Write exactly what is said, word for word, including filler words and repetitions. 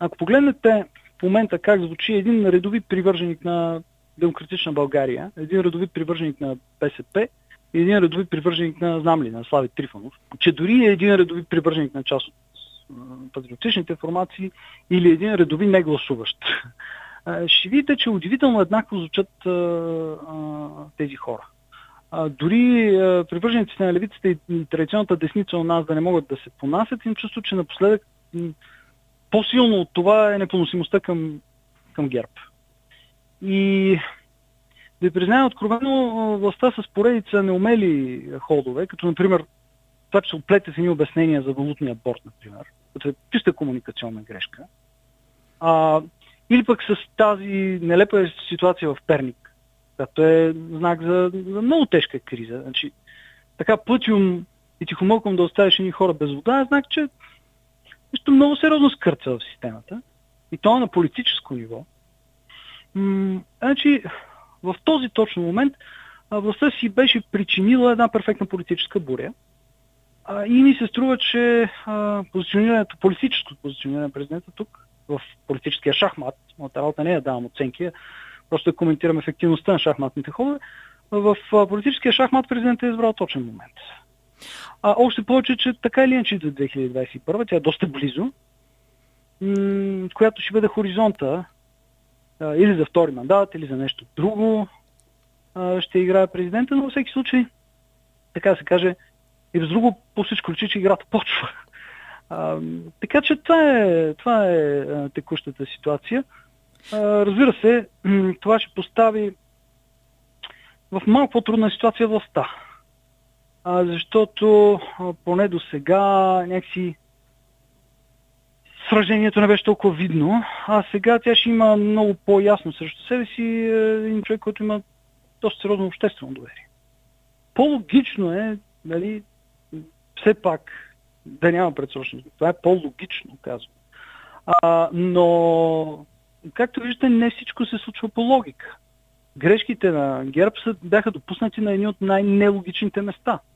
Ако погледнете в момента как звучи един редови привърженик на Демократична България, един редови привърженик на БСП и един редови привърженик на, знам ли, на Слави Трифонов, че дори един редови привърженик на част от патриотичните формации или един редови негласуващ, ще видите, че удивително еднакво звучат а, а, тези хора. А, дори а, привържениците на левицата и, и традиционната десница у нас да не могат да се понасят, им чувство, че напоследък м- по-силно от това е непоносимостта към, към ГЕРБ. И да ви призная откровено, властта с поредица неумели ходове, като например това, че се оплете с едни обяснения за валутния борд, например, като е чиста комуникационна грешка, а, или пък с тази нелепа ситуация в Перник, която е знак за, за много тежка криза. Значи, така пътюм и тихомълком да оставиш едни хора без вода е знак, че нещо много сериозно скърца в системата. И то на политическо ниво. М- значи, в този точно момент властта си беше причинила една перфектна политическа буря. А, и ми се струва, че а, позиционирането, политическото позициониране на президента тук, в политическия шахмат, моята работа не е да давам оценки, просто да коментирам ефективността на шахматните ходове, в а, политическия шахмат президентът е избрал точен момент. А, още повече, че така или иначе до две хиляди двадесет и първа, тя е доста близо, м- която ще бъде хоризонта а, или за втори мандат, или за нещо друго а, ще играе президента, но във всеки случай, така се каже, и без друго по всичко личи, че играта почва. А, така че това е, това е а, текущата ситуация. А, разбира се, това ще постави в малко по-трудна ситуация властта. А, защото а, поне до сега някакси сражението не беше толкова видно, а сега тя ще има много по-ясно срещу себе си един човек, който има доста сериозно обществено доверие. По-логично е, нали, все пак да няма предсрочно. Това е по-логично, казвам. А, но, както виждате, не всичко се случва по логика. Грешките на ГЕРБ са, бяха допуснати на едни от най-нелогичните места.